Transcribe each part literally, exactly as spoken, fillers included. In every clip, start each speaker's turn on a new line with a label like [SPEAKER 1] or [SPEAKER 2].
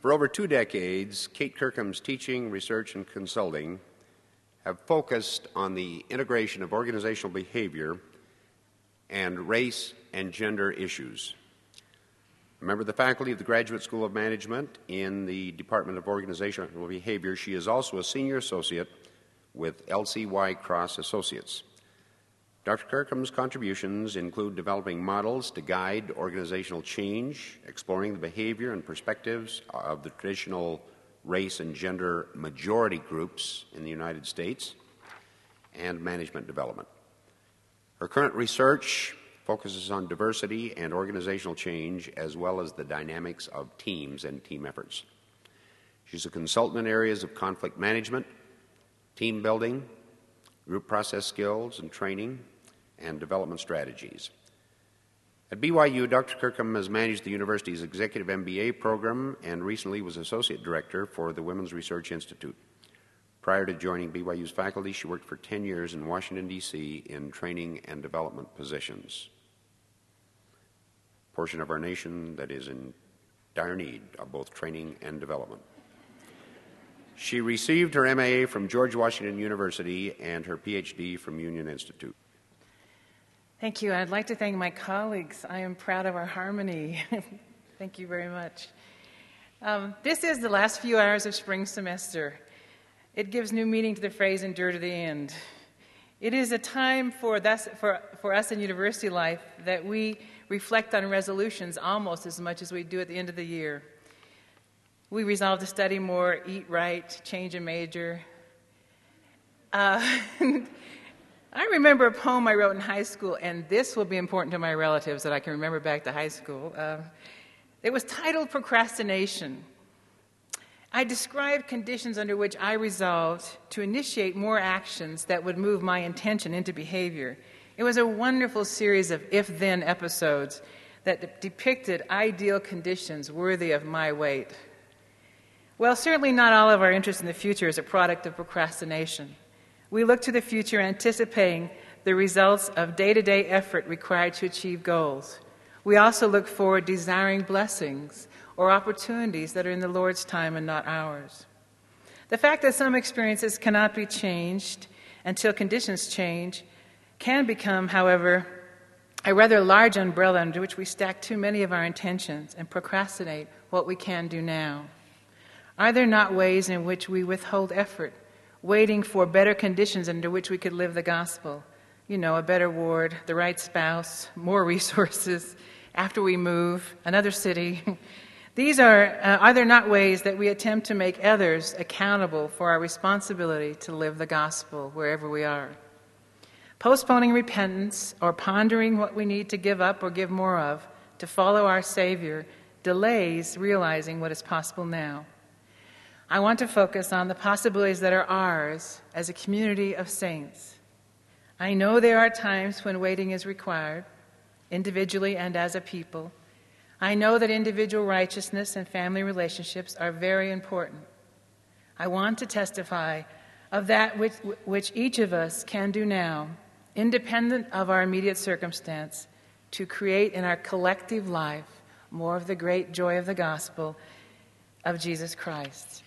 [SPEAKER 1] For over two decades, Kate Kirkham's teaching, research, and consulting have focused on the integration of organizational behavior and race and gender issues. A member of the faculty of the Graduate School of Management in the Department of Organizational Behavior, she is also a senior associate with L C Y Cross Associates. Doctor Kirkham's contributions include developing models to guide organizational change, exploring the behavior and perspectives of the traditional race and gender majority groups in the United States, and management development. Her current research focuses on diversity and organizational change, as well as the dynamics of teams and team efforts. She's a consultant in areas of conflict management, team building, group process skills and training, and development strategies. At B Y U, Doctor Kirkham has managed the university's executive M B A program and recently was associate director for the Women's Research Institute. Prior to joining B Y U's faculty, she worked for ten years in Washington, D C in training and development positions. A portion of our nation that is in dire need of both training and development. She received her M A A from George Washington University and her P H D from Union Institute.
[SPEAKER 2] Thank you. I'd like to thank my colleagues. I am proud of our harmony. Thank you very much. Um, this is the last few hours of spring semester. It gives new meaning to the phrase, endure to the end. It is a time for, thus, for, for us in university life that we reflect on resolutions almost as much as we do at the end of the year. We resolve to study more, eat right, change a major. Uh, I remember a poem I wrote in high school, and this will be important to my relatives that I can remember back to high school. Uh, it was titled Procrastination. I described conditions under which I resolved to initiate more actions that would move my intention into behavior. It was a wonderful series of if-then episodes that de- depicted ideal conditions worthy of my weight. Well, certainly not all of our interest in the future is a product of procrastination. We look to the future anticipating the results of day-to-day effort required to achieve goals. We also look forward desiring blessings or opportunities that are in the Lord's time and not ours. The fact that some experiences cannot be changed until conditions change can become, however, a rather large umbrella under which we stack too many of our intentions and procrastinate what we can do now. Are there not ways in which we withhold effort, waiting for better conditions under which we could live the gospel? You know, a better ward, the right spouse, more resources, after we move, another city. These are, uh, are there not ways that we attempt to make others accountable for our responsibility to live the gospel wherever we are? Postponing repentance or pondering what we need to give up or give more of to follow our Savior delays realizing what is possible now. I want to focus on the possibilities that are ours as a community of saints. I know there are times when waiting is required, individually and as a people. I know that individual righteousness and family relationships are very important. I want to testify of that which, which each of us can do now, independent of our immediate circumstance, to create in our collective life more of the great joy of the gospel of Jesus Christ.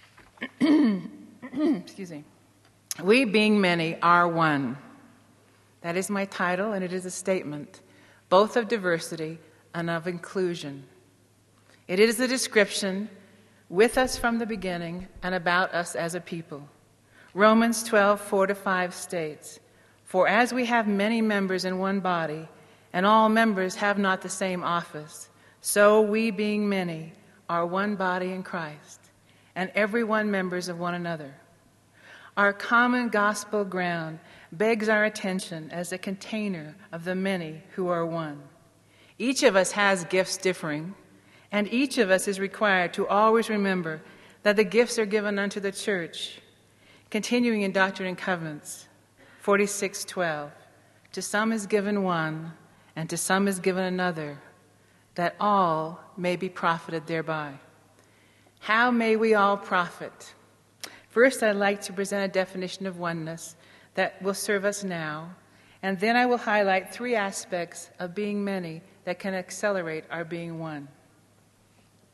[SPEAKER 2] Excuse me. We, being many, are one. That is my title, and it is a statement, both of diversity and of inclusion. It is a description with us from the beginning and about us as a people. Romans twelve, four to five states, "For as we have many members in one body, and all members have not the same office, so we, being many, are one body in Christ, and every one members of one another." Our common gospel ground begs our attention as a container of the many who are one. Each of us has gifts differing, and each of us is required to always remember that the gifts are given unto the church. Continuing in Doctrine and Covenants, forty-six twelve, "To some is given one, and to some is given another, that all may be profited thereby." How may we all profit? First, I'd like to present a definition of oneness that will serve us now, and then I will highlight three aspects of being many that can accelerate our being one.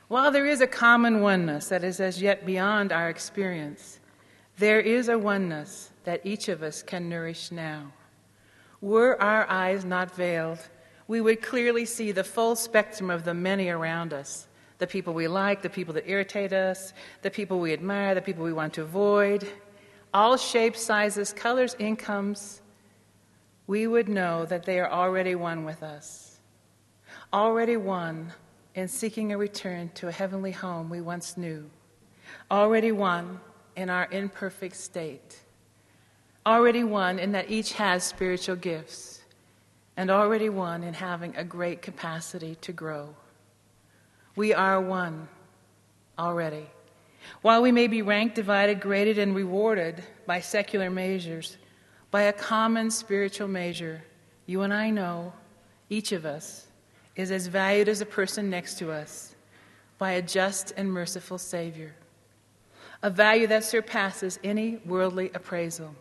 [SPEAKER 2] While there is a common oneness that is as yet beyond our experience, there is a oneness that each of us can nourish now. Were our eyes not veiled, we would clearly see the full spectrum of the many around us, the people we like, the people that irritate us, the people we admire, the people we want to avoid, all shapes, sizes, colors, incomes. We would know that they are already one with us, already one in seeking a return to a heavenly home we once knew, already one in our imperfect state, already one in that each has spiritual gifts, and already one in having a great capacity to grow. We are one already. While we may be ranked, divided, graded, and rewarded by secular measures, by a common spiritual measure, you and I know, each of us, is as valued as a person next to us by a just and merciful Savior, a value that surpasses any worldly appraisal.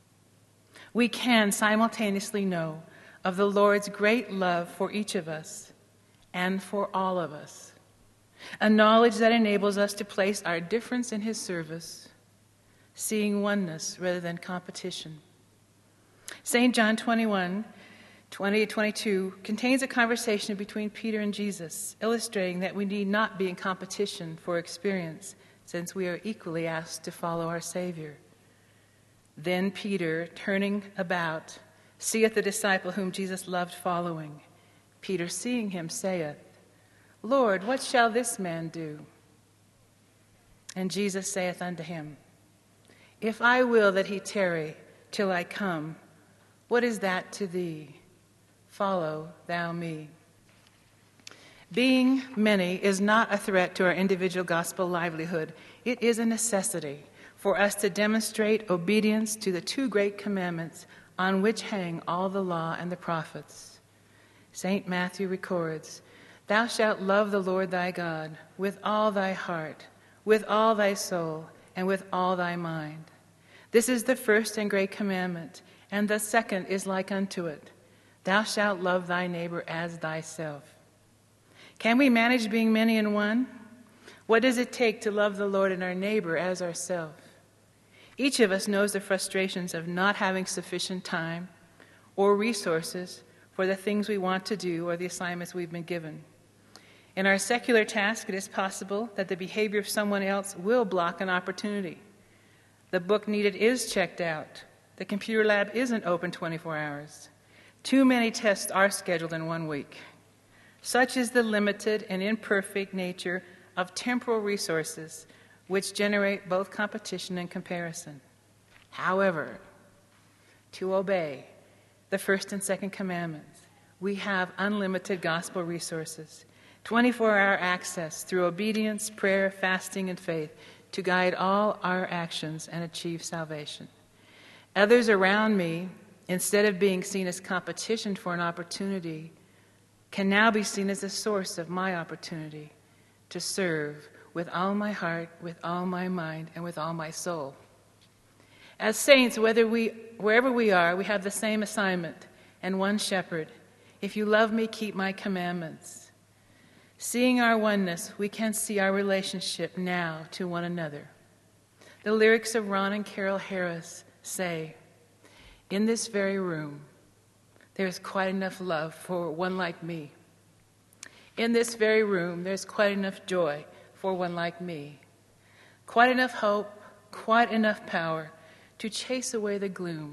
[SPEAKER 2] We can simultaneously know of the Lord's great love for each of us and for all of us, a knowledge that enables us to place our difference in His service, seeing oneness rather than competition. Saint John twenty-one, twenty to twenty-two contains a conversation between Peter and Jesus, illustrating that we need not be in competition for experience, since we are equally asked to follow our Savior. Then Peter, turning about, seeth the disciple whom Jesus loved following. Peter, seeing him, saith, Lord, what shall this man do? And Jesus saith unto him, If I will that he tarry till I come, what is that to thee? Follow thou me. Being many is not a threat to our individual gospel livelihood. It is a necessity for us to demonstrate obedience to the two great commandments on which hang all the law and the prophets. Saint Matthew records, Thou shalt love the Lord thy God with all thy heart, with all thy soul, and with all thy mind. This is the first and great commandment, and the second is like unto it. Thou shalt love thy neighbor as thyself. Can we manage being many in one? What does it take to love the Lord and our neighbor as ourselves? Each of us knows the frustrations of not having sufficient time or resources for the things we want to do or the assignments we've been given. In our secular task, it is possible that the behavior of someone else will block an opportunity. The book needed is checked out. The computer lab isn't open twenty-four hours. Too many tests are scheduled in one week. Such is the limited and imperfect nature of temporal resources, which generate both competition and comparison. However, to obey the first and second commandments, we have unlimited gospel resources, twenty-four hour access through obedience, prayer, fasting, and faith to guide all our actions and achieve salvation. Others around me, instead of being seen as competition for an opportunity, can now be seen as a source of my opportunity to serve with all my heart, with all my mind, and with all my soul. As saints, whether we, wherever we are, we have the same assignment and one shepherd. If you love me, keep my commandments. Seeing our oneness, we can see our relationship now to one another. The lyrics of Ron and Carol Harris say, in this very room, there's quite enough love for one like me. In this very room, there's quite enough joy for one like me. Quite enough hope, quite enough power to chase away the gloom.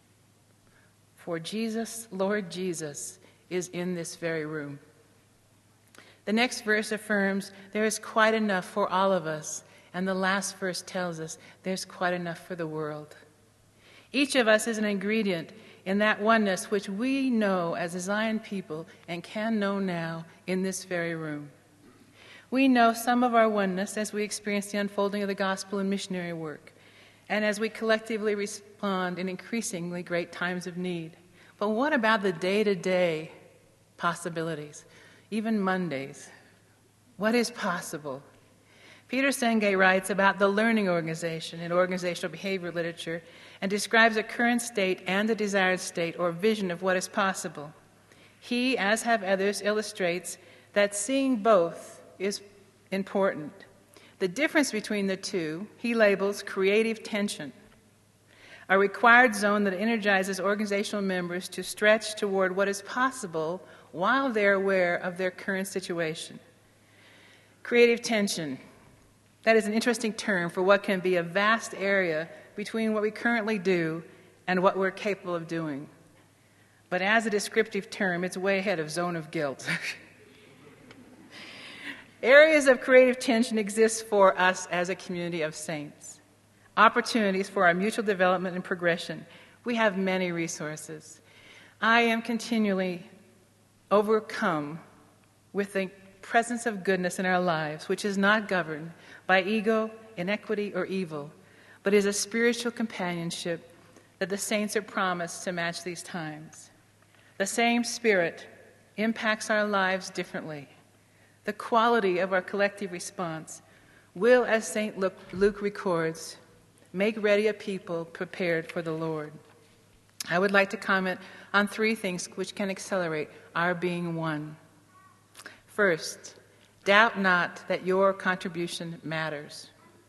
[SPEAKER 2] For Jesus, Lord Jesus, is in this very room. The next verse affirms there is quite enough for all of us, and the last verse tells us there's quite enough for the world. Each of us is an ingredient in that oneness which we know as a Zion people and can know now in this very room. We know some of our oneness as we experience the unfolding of the gospel and missionary work, and as we collectively respond in increasingly great times of need. But what about the day-to-day possibilities, even Mondays? What is possible? Peter Senge writes about the learning organization in organizational behavior literature and describes a current state and a desired state or vision of what is possible. He, as have others, illustrates that seeing both is important. The difference between the two, he labels creative tension, a required zone that energizes organizational members to stretch toward what is possible while they're aware of their current situation. Creative tension, that is an interesting term for what can be a vast area between what we currently do and what we're capable of doing. But as a descriptive term, it's way ahead of zone of guilt. Areas of creative tension exist for us as a community of saints. Opportunities for our mutual development and progression. We have many resources. I am continually overcome with the presence of goodness in our lives, which is not governed by ego, inequity, or evil, but is a spiritual companionship that the saints are promised to match these times. The same Spirit impacts our lives differently. The quality of our collective response will, as Saint Luke, Luke records, make ready a people prepared for the Lord. I would like to comment on three things which can accelerate our being one. First, doubt not that your contribution matters.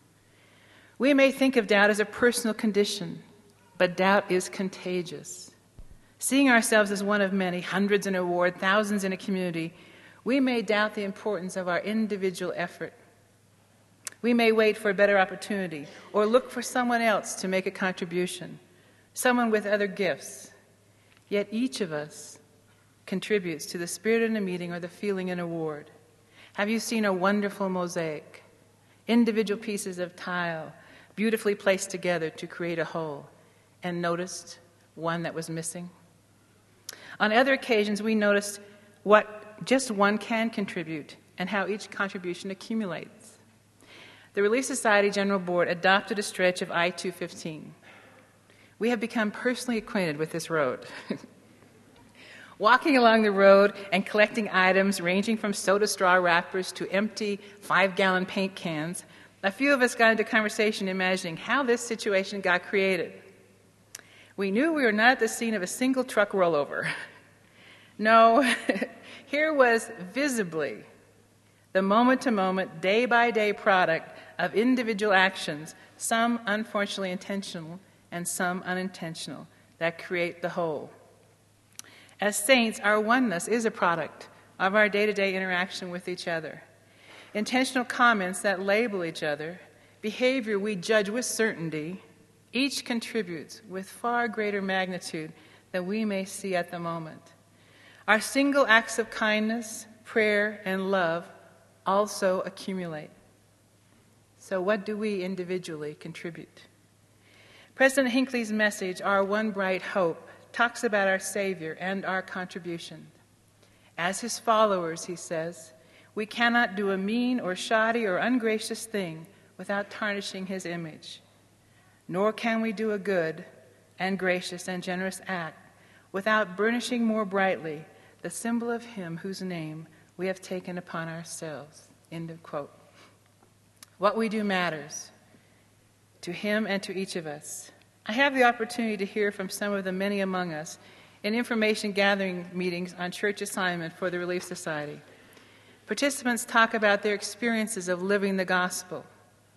[SPEAKER 2] We may think of doubt as a personal condition, but doubt is contagious. Seeing ourselves as one of many, hundreds in a ward, thousands in a community, we may doubt the importance of our individual effort. We may wait for a better opportunity or look for someone else to make a contribution, someone with other gifts. Yet each of us contributes to the spirit in a meeting or the feeling in a ward. Have you seen a wonderful mosaic? Individual pieces of tile beautifully placed together to create a whole, and noticed one that was missing? On other occasions, we noticed what just one can contribute and how each contribution accumulates. The Relief Society General Board adopted a stretch of I two fifteen. We have become personally acquainted with this road. Walking along the road and collecting items ranging from soda straw wrappers to empty five-gallon paint cans, a few of us got into conversation imagining how this situation got created. We knew we were not at the scene of a single truck rollover. No, here was visibly the moment-to-moment, day-by-day product of individual actions, some unfortunately intentional and some unintentional, that create the whole. As saints, our oneness is a product of our day-to-day interaction with each other. Intentional comments that label each other, behavior we judge with certainty, each contributes with far greater magnitude than we may see at the moment. Our single acts of kindness, prayer, and love also accumulate. So what do we individually contribute? President Hinckley's message, Our One Bright Hope, talks about our Savior and our contribution. As his followers, he says, we cannot do a mean or shoddy or ungracious thing without tarnishing his image. Nor can we do a good and gracious and generous act without burnishing more brightly the symbol of him whose name we have taken upon ourselves. End of quote. What we do matters to him and to each of us. I have the opportunity to hear from some of the many among us in information gathering meetings on church assignment for the Relief Society. Participants talk about their experiences of living the gospel.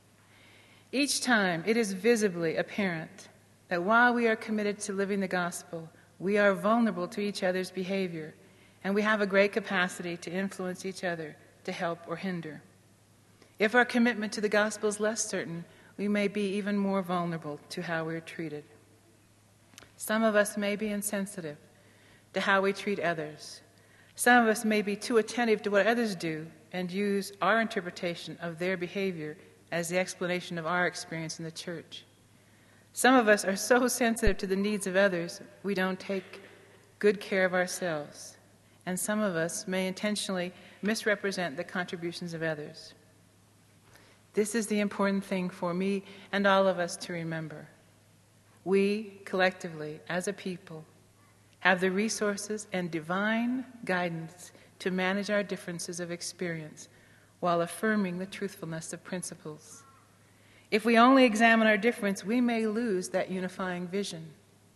[SPEAKER 2] Each time it is visibly apparent that while we are committed to living the gospel, we are vulnerable to each other's behavior, and we have a great capacity to influence each other to help or hinder. If our commitment to the gospel is less certain, we may be even more vulnerable to how we are treated. Some of us may be insensitive to how we treat others. Some of us may be too attentive to what others do and use our interpretation of their behavior as the explanation of our experience in the church. Some of us are so sensitive to the needs of others, we don't take good care of ourselves. And some of us may intentionally misrepresent the contributions of others. This is the important thing for me and all of us to remember. We, collectively, as a people, have the resources and divine guidance to manage our differences of experience while affirming the truthfulness of principles. If we only examine our difference, we may lose that unifying vision.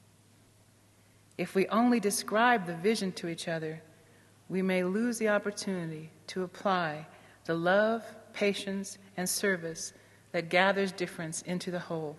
[SPEAKER 2] If we only describe the vision to each other, we may lose the opportunity to apply the love, patience, and service that gathers difference into the whole.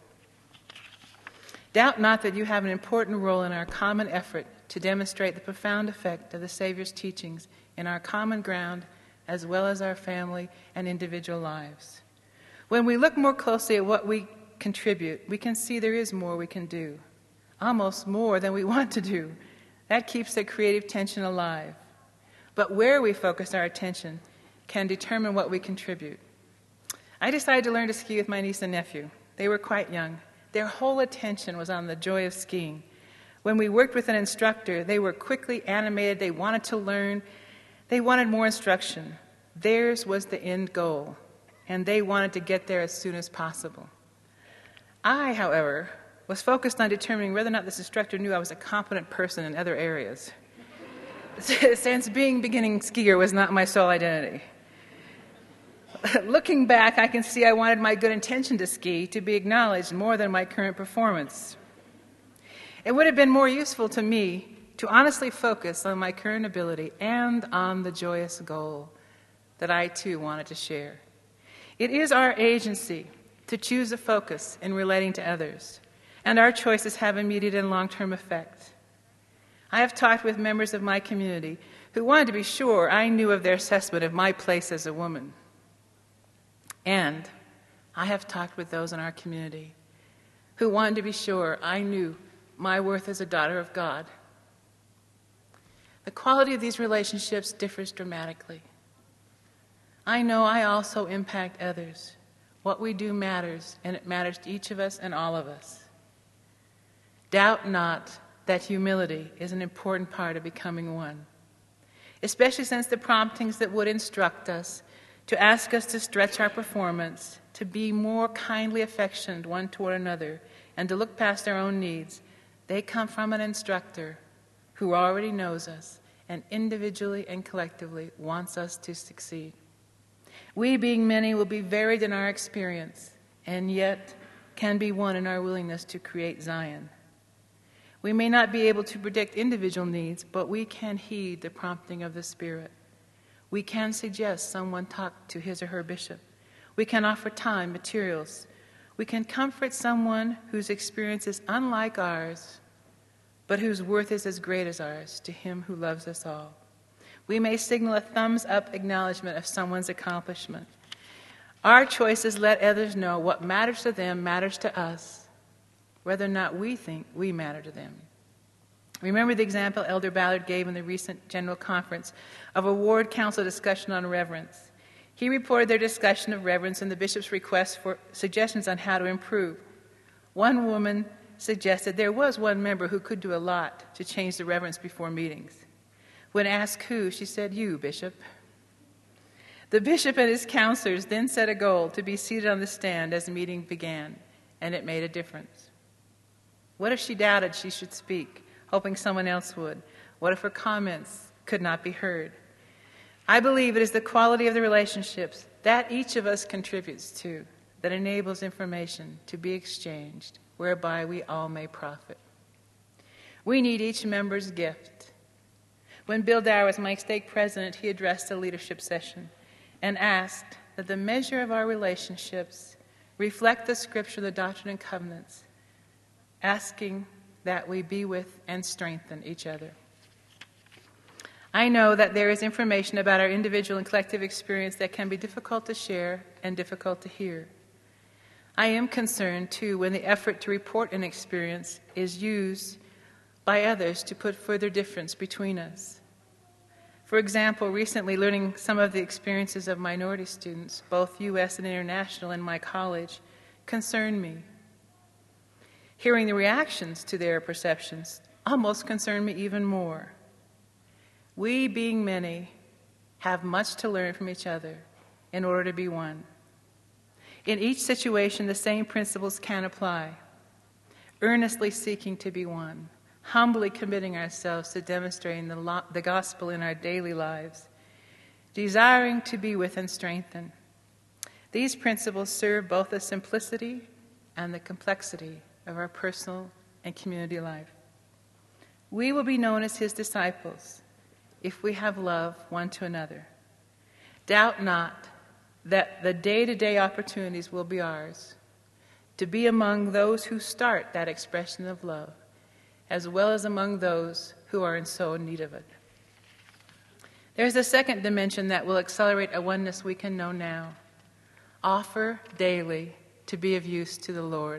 [SPEAKER 2] Doubt not that you have an important role in our common effort to demonstrate the profound effect of the Savior's teachings in our common ground as well as our family and individual lives. When we look more closely at what we contribute, we can see there is more we can do, almost more than we want to do. That keeps the creative tension alive. But where we focus our attention can determine what we contribute. I decided to learn to ski with my niece and nephew. They were quite young. Their whole attention was on the joy of skiing. When we worked with an instructor, they were quickly animated. They wanted to learn. They wanted more instruction. Theirs was the end goal, and they wanted to get there as soon as possible. I, however, was focused on determining whether or not this instructor knew I was a competent person in other areas, since being beginning skier was not my sole identity. Looking back, I can see I wanted my good intention to ski to be acknowledged more than my current performance. It would have been more useful to me to honestly focus on my current ability and on the joyous goal that I too wanted to share. It is our agency to choose a focus in relating to others, and our choices have immediate and long-term effect. I have talked with members of my community who wanted to be sure I knew of their assessment of my place as a woman. And I have talked with those in our community who wanted to be sure I knew my worth as a daughter of God. The quality of these relationships differs dramatically. I know I also impact others. What we do matters, and it matters to each of us and all of us. Doubt not that humility is an important part of becoming one, especially since the promptings that would instruct us to ask us to stretch our performance, to be more kindly affectioned one toward another, and to look past our own needs, they come from an instructor who already knows us and individually and collectively wants us to succeed. We, being many, will be varied in our experience, and yet can be one in our willingness to create Zion. We may not be able to predict individual needs, but we can heed the prompting of the Spirit. We can suggest someone talk to his or her bishop. We can offer time, materials. We can comfort someone whose experience is unlike ours, but whose worth is as great as ours to him who loves us all. We may signal a thumbs-up acknowledgement of someone's accomplishment. Our choices let others know what matters to them matters to us, whether or not we think we matter to them. Remember the example Elder Ballard gave in the recent General Conference of a Ward Council discussion on reverence. He reported their discussion of reverence and the bishop's request for suggestions on how to improve. One woman suggested there was one member who could do a lot to change the reverence before meetings. When asked who, she said, "You, Bishop." The bishop and his counselors then set a goal to be seated on the stand as the meeting began, and it made a difference. What if she doubted she should speak, hoping someone else would? What if her comments could not be heard? I believe it is the quality of the relationships that each of us contributes to that enables information to be exchanged, whereby we all may profit. We need each member's gift. When Bill Dower was my stake president, he addressed a leadership session and asked that the measure of our relationships reflect the Scripture, the Doctrine and Covenants, asking that we be with and strengthen each other. I know that there is information about our individual and collective experience that can be difficult to share and difficult to hear. I am concerned, too, when the effort to report an experience is used by others to put further difference between us. For example, recently learning some of the experiences of minority students, both U S and international, in my college, concerned me. Hearing the reactions to their perceptions almost concerned me even more. We, being many, have much to learn from each other in order to be one. In each situation, the same principles can apply. Earnestly seeking to be one, humbly committing ourselves to demonstrating the, lo- the gospel in our daily lives, desiring to be with and strengthen. These principles serve both the simplicity and the complexity of our personal and community life. We will be known as his disciples if we have love one to another. Doubt not that the day-to-day opportunities will be ours, to be among those who start that expression of love, as well as among those who are in so need of it. There's a second dimension that will accelerate a oneness we can know now. Offer daily to be of use to the Lord.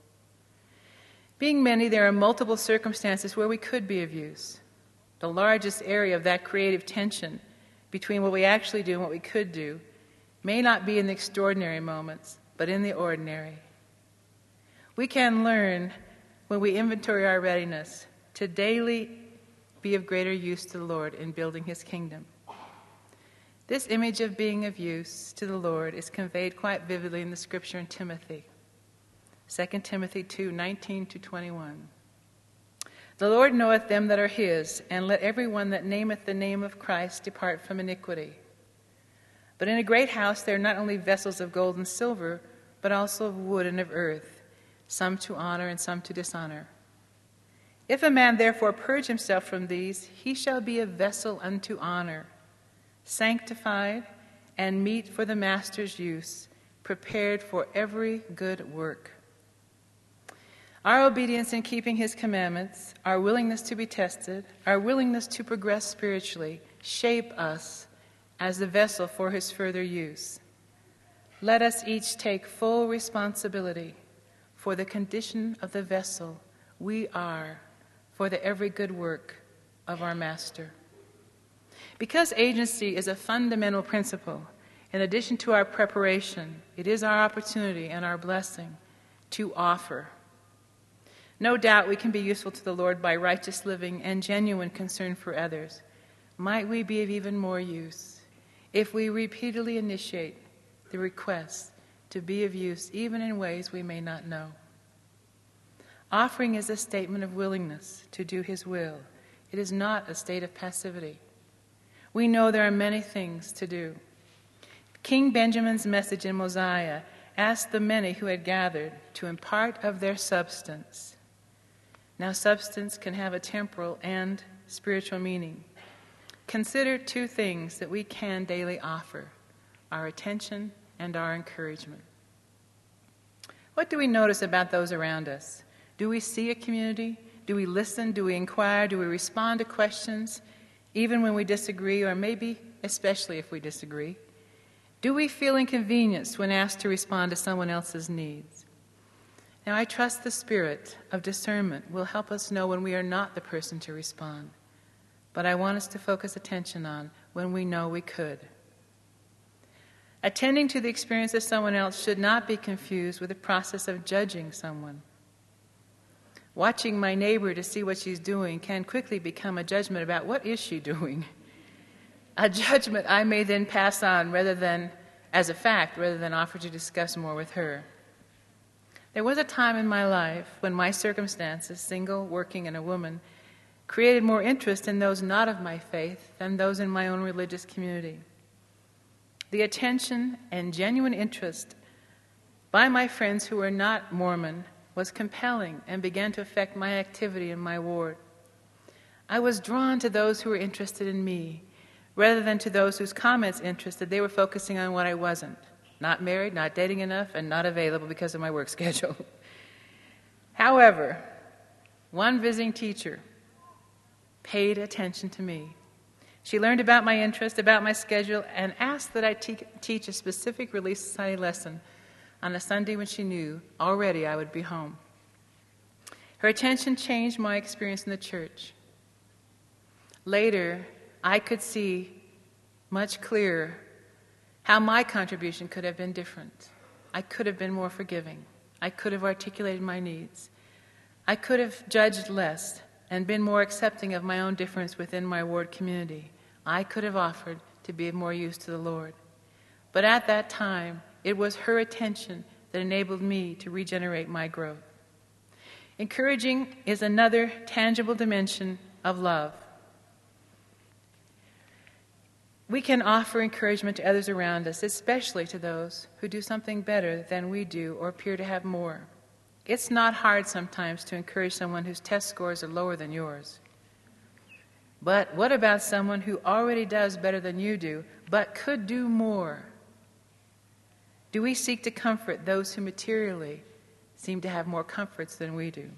[SPEAKER 2] Being many, there are multiple circumstances where we could be of use. The largest area of that creative tension between what we actually do and what we could do may not be in the extraordinary moments, but in the ordinary. We can learn, when we inventory our readiness, to daily be of greater use to the Lord in building His kingdom. This image of being of use to the Lord is conveyed quite vividly in the scripture in Timothy. Second Timothy two, nineteen to twenty-one. The Lord knoweth them that are His, and let every one that nameth the name of Christ depart from iniquity. But in a great house there are not only vessels of gold and silver, but also of wood and of earth, some to honor and some to dishonor. If a man therefore purge himself from these, he shall be a vessel unto honor, sanctified and meet for the master's use, prepared for every good work. Our obedience in keeping His commandments, our willingness to be tested, our willingness to progress spiritually, shape us as the vessel for His further use. Let us each take full responsibility for the condition of the vessel we are for the every good work of our Master. Because agency is a fundamental principle, in addition to our preparation, it is our opportunity and our blessing to offer. No doubt we can be useful to the Lord by righteous living and genuine concern for others. Might we be of even more use if we repeatedly initiate the request to be of use even in ways we may not know. Offering is a statement of willingness to do His will. It is not a state of passivity. We know there are many things to do. King Benjamin's message in Mosiah asked the many who had gathered to impart of their substance. Now, substance can have a temporal and spiritual meaning. Consider two things that we can daily offer: our attention and our encouragement. What do we notice about those around us? Do we see a community? Do we listen? Do we inquire? Do we respond to questions, even when we disagree, or maybe especially if we disagree? Do we feel inconvenienced when asked to respond to someone else's needs? Now, I trust the spirit of discernment will help us know when we are not the person to respond, but I want us to focus attention on when we know we could. Attending to the experience of someone else should not be confused with the process of judging someone. Watching my neighbor to see what she's doing can quickly become a judgment about what is she doing. A judgment I may then pass on rather than as a fact, rather than offer to discuss more with her. There was a time in my life when my circumstances, single, working, and a woman, created more interest in those not of my faith than those in my own religious community. The attention and genuine interest by my friends who were not Mormon was compelling and began to affect my activity in my ward. I was drawn to those who were interested in me, rather than to those whose comments interested. They were focusing on what I wasn't. Not married, not dating enough, and not available because of my work schedule. However, one visiting teacher paid attention to me. She learned about my interest, about my schedule, and asked that I te- teach a specific Relief Society lesson on a Sunday when she knew already I would be home. Her attention changed my experience in the church. Later, I could see much clearer how my contribution could have been different. I could have been more forgiving. I could have articulated my needs. I could have judged less and been more accepting of my own difference within my ward community. I could have offered to be of more use to the Lord. But at that time, it was her attention that enabled me to regenerate my growth. Encouraging is another tangible dimension of love. We can offer encouragement to others around us, especially to those who do something better than we do or appear to have more. It's not hard sometimes to encourage someone whose test scores are lower than yours. But what about someone who already does better than you do, but could do more? Do we seek to comfort those who materially seem to have more comforts than we do?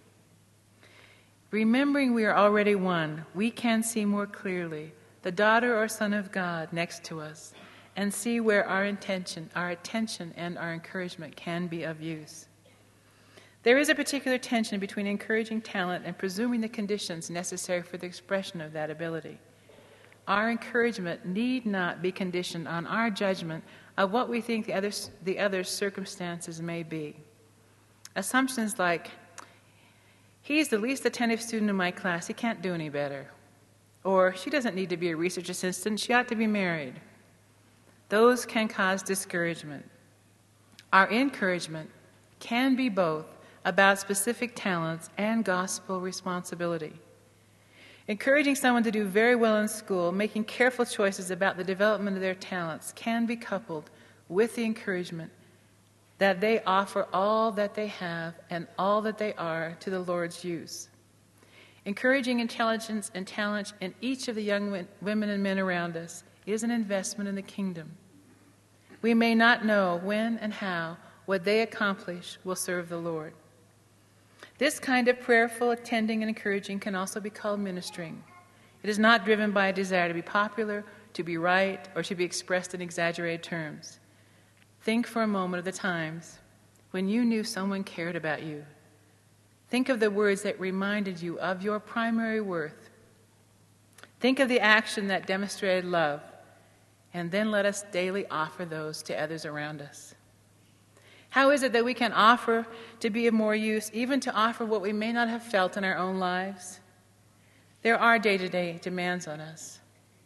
[SPEAKER 2] Remembering we are already one, we can see more clearly the daughter or son of God next to us and see where our intention, our attention and our encouragement can be of use. There is a particular tension between encouraging talent and presuming the conditions necessary for the expression of that ability. Our encouragement need not be conditioned on our judgment of what we think the other's, the other's circumstances may be. Assumptions like, he's the least attentive student in my class, he can't do any better. Or, she doesn't need to be a research assistant, she ought to be married. Those can cause discouragement. Our encouragement can be both about specific talents and gospel responsibility. Encouraging someone to do very well in school, making careful choices about the development of their talents, can be coupled with the encouragement that they offer all that they have and all that they are to the Lord's use. Encouraging intelligence and talent in each of the young women and men around us is an investment in the kingdom. We may not know when and how what they accomplish will serve the Lord. This kind of prayerful attending and encouraging can also be called ministering. It is not driven by a desire to be popular, to be right, or to be expressed in exaggerated terms. Think for a moment of the times when you knew someone cared about you. Think of the words that reminded you of your primary worth. Think of the action that demonstrated love, and then let us daily offer those to others around us. How is it that we can offer to be of more use, even to offer what we may not have felt in our own lives? There are day-to-day demands on us.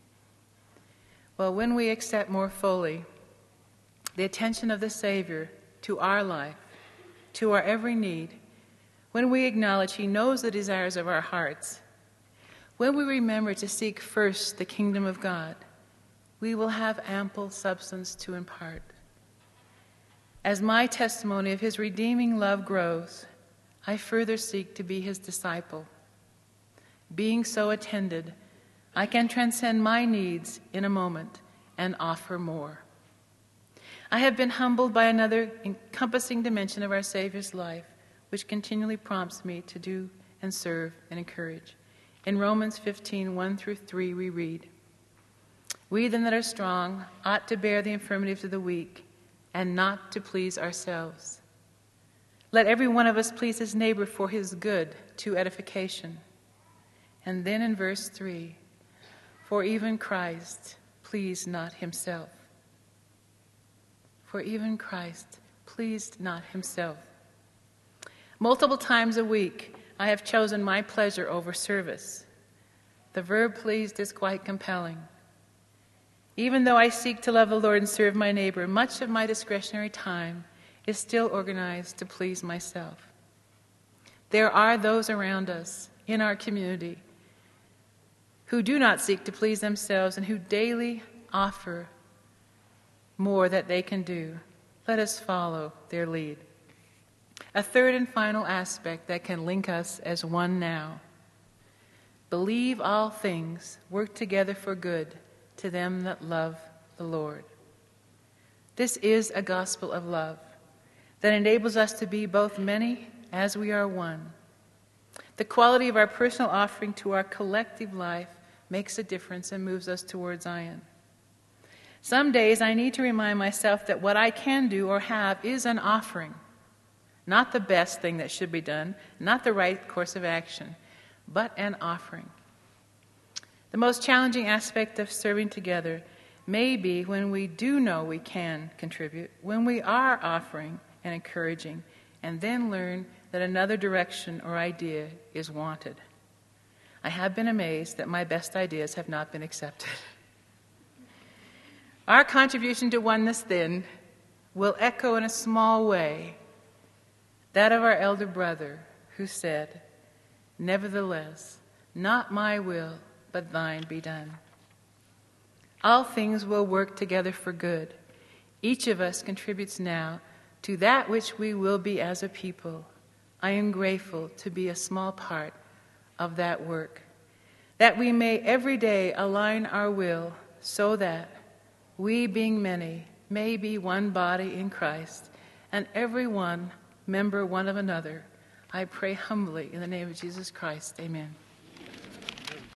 [SPEAKER 2] Well, when we accept more fully the attention of the Savior to our life, to our every need, when we acknowledge He knows the desires of our hearts, when we remember to seek first the kingdom of God, we will have ample substance to impart. As my testimony of His redeeming love grows, I further seek to be His disciple. Being so attended, I can transcend my needs in a moment and offer more. I have been humbled by another encompassing dimension of our Savior's life, which continually prompts me to do and serve and encourage. In Romans fifteen, one through three, we read, "We then that are strong ought to bear the infirmities of the weak, and not to please ourselves. Let every one of us please his neighbor for his good, to edification." And then in verse three, "For even Christ pleased not himself." For even Christ pleased not himself. Multiple times a week, I have chosen my pleasure over service. The verb pleased is quite compelling. Even though I seek to love the Lord and serve my neighbor, much of my discretionary time is still organized to please myself. There are those around us in our community who do not seek to please themselves and who daily offer more that they can do. Let us follow their lead. A third and final aspect that can link us as one now. Believe all things work together for good to them that love the Lord. This is a gospel of love that enables us to be both many as we are one. The quality of our personal offering to our collective life makes a difference and moves us towards Zion. Some days I need to remind myself that what I can do or have is an offering, not the best thing that should be done, not the right course of action, but an offering. The most challenging aspect of serving together may be when we do know we can contribute, when we are offering and encouraging, and then learn that another direction or idea is wanted. I have been amazed that my best ideas have not been accepted. Our contribution to oneness, then, will echo in a small way that of our elder brother who said, "Nevertheless, not my will, but thine be done." All things will work together for good. Each of us contributes now to that which we will be as a people. I am grateful to be a small part of that work, that we may every day align our will so that we, being many, may be one body in Christ, and every one member one of another. I pray humbly in the name of Jesus Christ. Amen.